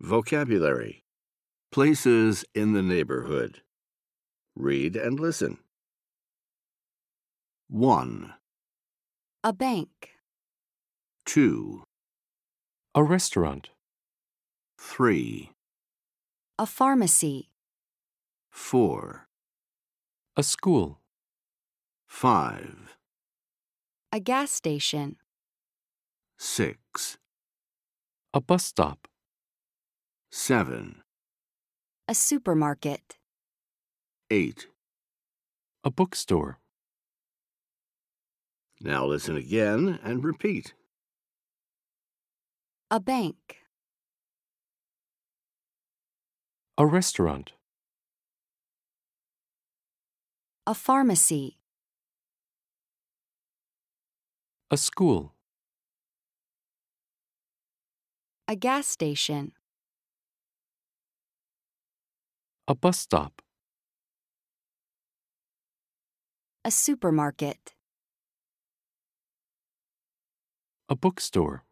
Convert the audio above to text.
Vocabulary. Places in the neighborhood. Read and listen. 1, A bank. 2, A restaurant. 3, A pharmacy. 4, A school. 5, A gas station. 6, A bus stop. 7, A supermarket. 8. A bookstore. Now listen again and repeat. A bank. A restaurant. A pharmacy. A school. A gas station. A bus stop. A supermarket. A bookstore.